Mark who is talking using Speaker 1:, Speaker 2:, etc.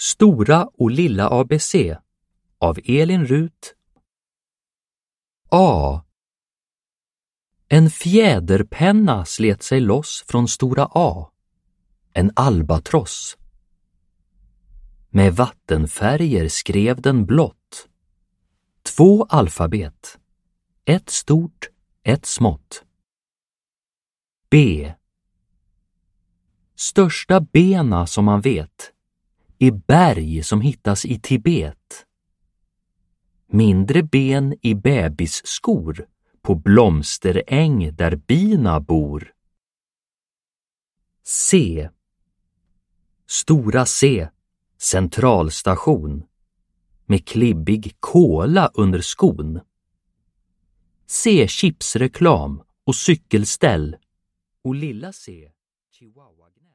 Speaker 1: Stora och lilla ABC av Elin Rut. A. En fjäderpenna slet sig loss från stora A. En albatross. Med vattenfärger skrev den blått. 2 alfabet. 1 stort, 1 smått. B. Största bena som man vet är berg som hittas i Tibet. Mindre ben i bebisskor på blomsteräng där bina bor. C. Stora C, centralstation, med klibbig kola under skon. C. Chipsreklam och cykelställ och lilla C. Chihuahua-gnäll.